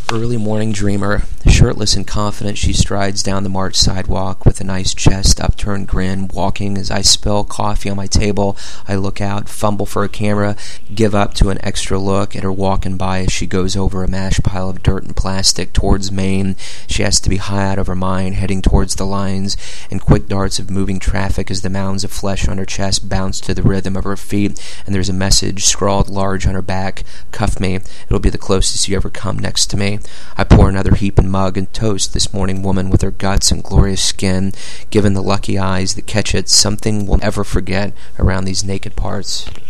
Early morning dreamer, shirtless and confident, she strides down the March sidewalk with a nice chest, upturned grin, walking as I spill coffee on my table. I look out, fumble for a camera, give up to an extra look at her walking by as she goes over a mashed pile of dirt and plastic towards Maine. She has to be high out of her mind, heading towards the lines, and quick darts of moving traffic as the mounds of flesh on her chest bounce to the rhythm of her feet, and there's a message scrawled large on her back: "Cuff me, it'll be the closest you ever come next to me." I pour another heap and mug and toast this morning woman with her guts and glorious skin. Given the lucky eyes that catch it, something we'll never forget around these naked parts.